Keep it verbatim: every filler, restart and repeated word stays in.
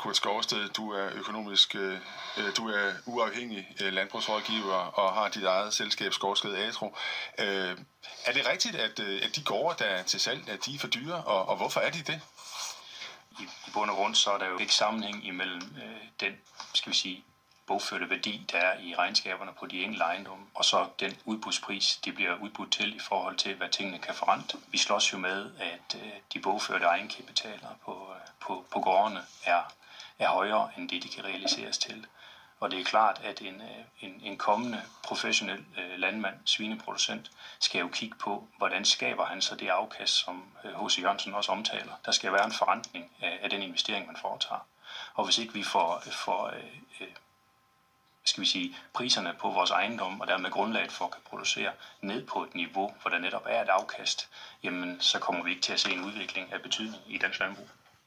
Kurt Skovsted, du er økonomisk, øh, du er uafhængig øh, landbrugsrådgiver og har dit eget selskab Skovsted Agro. Øh, er det rigtigt, at, øh, at de gårde, der er til salg, at de er for dyre, og, og hvorfor er de det? I, I bund og grund så er der jo ikke sammenhæng imellem øh, den, skal vi sige, bogførte værdi, der er i regnskaberne på de enkelte ejendomme, og så den udbudspris, de bliver udbudt til i forhold til, hvad tingene kan forrente. Vi slås jo med, at øh, de bogførte egenkapitaler på, øh, på, på gårdene er, er højere, end det de kan realiseres til. Og det er klart, at en, en, en kommende professionel øh, landmand, svineproducent, skal jo kigge på, hvordan skaber han så det afkast, som H C Jørgensen også omtaler. Der skal være en forrentning af, af den investering, man foretager. Og hvis ikke vi får, får øh, skal vi sige, priserne på vores ejendom, og dermed grundlaget for at kan producere ned på et niveau, hvor der netop er et afkast, jamen så kommer vi ikke til at se en udvikling af betydning i dansk landbrug.